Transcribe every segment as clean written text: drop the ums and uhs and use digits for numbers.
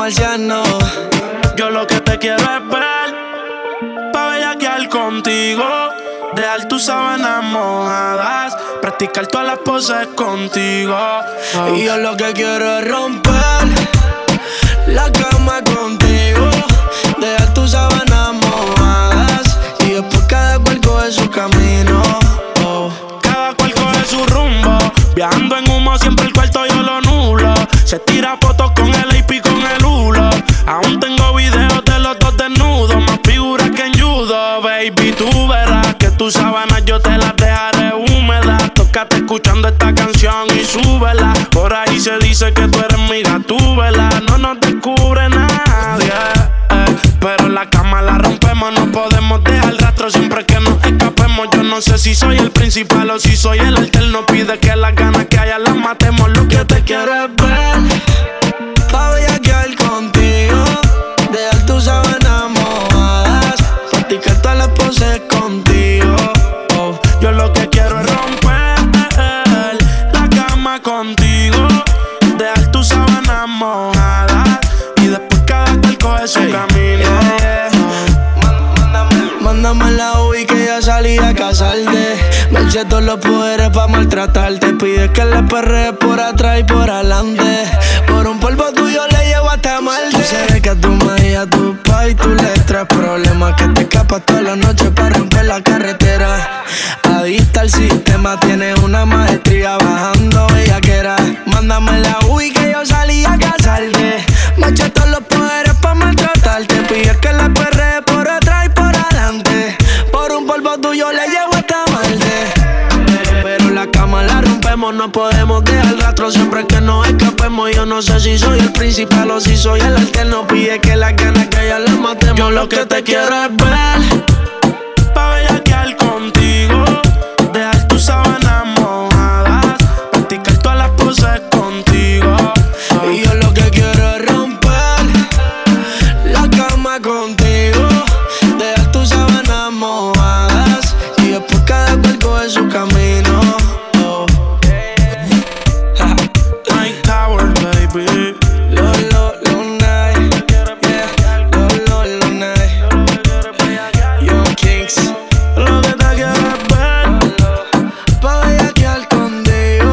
marciano. Yo lo que te quiero es ver, pa' bellaquear contigo, dejar tus sábanas mojadas, practicar todas las poses contigo. Y yo lo que quiero es romper la cama contigo, dejar tus sábanas mojadas y después cada cual coge su camino. Cada cual coge su rumbo, viajando en humo siempre el cuarto yo lo nulo. Se tira fotos con el AP con el hulo. Aún tengo videos de los dos desnudos, más figuras que en judo. Baby, tú verás que tus sábanas yo te las dejaré húmedas. Tócate escuchando esta canción y súbela. Por ahí se dice que tú eres mi gatúbela. No nos descubre nadie, pero en la cama la rompemos. No podemos dejar rastro siempre que nos escapemos. Yo no sé si soy el principal o si soy el alterno. Pide que las ganas que haya las matemos. Lo que te quiero es ver, pa' bellaquear contigo, dejar tus sábanas mojadas, practicar todas las poses contigo. Yo lo que quiero es romper la cama contigo, dejar tus sábanas mojadas y después cada cual coge su camino. Mándame la UI que ya salí a casarte. Me eché todos los poderes pa' maltratarte. Pides que le perrees por atrás y por adelante. Por un polvo tuyo le llevo hasta Marte. Tú sabes que a tu madre y a tu pa' y tú le traes problemas. Que te escapas toda la noche pa' romper la carretera. Adicta al sistema, tienes una maestría bajando bellaquera. Mándame la UI que yo salí a casarte. Me eché todos los poderes pa' maltratarte. Pides que le perrees por atrás y por adelante. Por un polvo tuyo le llevo hasta Marte. Pero la cama la rompemos, no podemos dejar rastro siempre que nos escapemos. Yo no sé si soy el principal o si soy el alterno. Pide que las ganas que ya las matemos. Yo lo que te quiero es ver, pa' bellaquear contigo, dejar tus sábanas mojadas, practicar todas las poses contigo. Y yo lo que quiero es romper la cama contigo, dejar tus sábanas mojadas y después cada cual coge su camino. Mike Tower, baby. Lo night, yeah. Lo night. Young Kings. Lo que te quiero es ver, Pa' bellaquear contigo.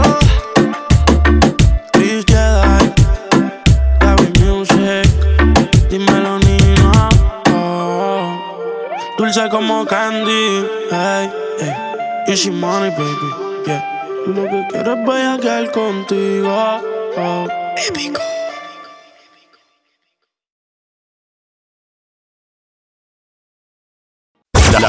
Chris Jedi, David Music, dímelo Nino, dulce como candy, hey, hey. Easy money, baby, yeah. Lo que quiero es bellaquear contigo, Épico.